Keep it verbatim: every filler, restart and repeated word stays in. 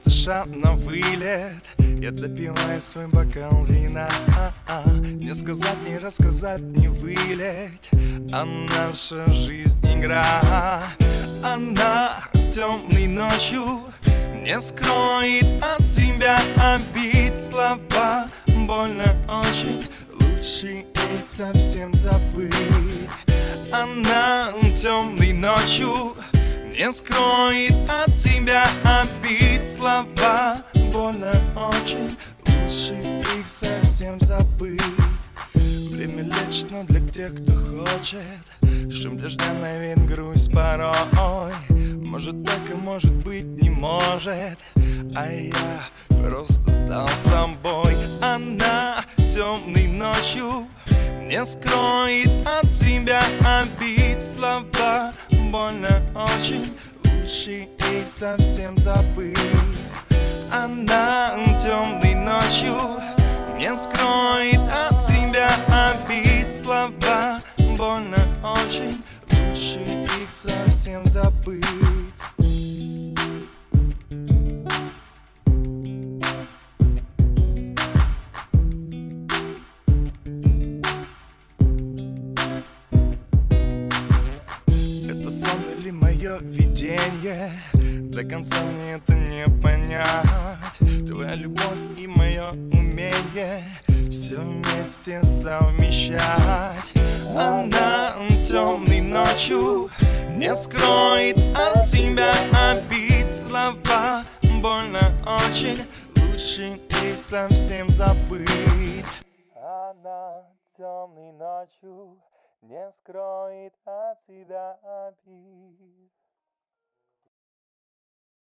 спеша на вылет, я допиваю свой бокал вина. Не сказать, не рассказать, не вылет, а наша жизнь игра. Она темной ночью не скроет от себя обид. Слова больно очень, лучше и совсем забыть. Она темной ночью не скроет от себя обид. Слова больно очень, лучше их совсем забыть. Время лечит, но для тех, кто хочет. Шум дождя навеет грусть порой. Может так и может быть не может. А я просто стал собой. Она темной ночью не скроет от себя обид. Слова больно очень, лучше их совсем забыть. Она темной ночью не скроет от себя обид. Слова больно очень, лучше их совсем забыть. Это сон или мое видение? До конца мне это не понять. Твоя любовь и мое умение все вместе совмещать. Она темной ночью не скроет от себя обид. Слова больно очень, лучше их совсем забыть. Она темной ночью не скроет от себя обид.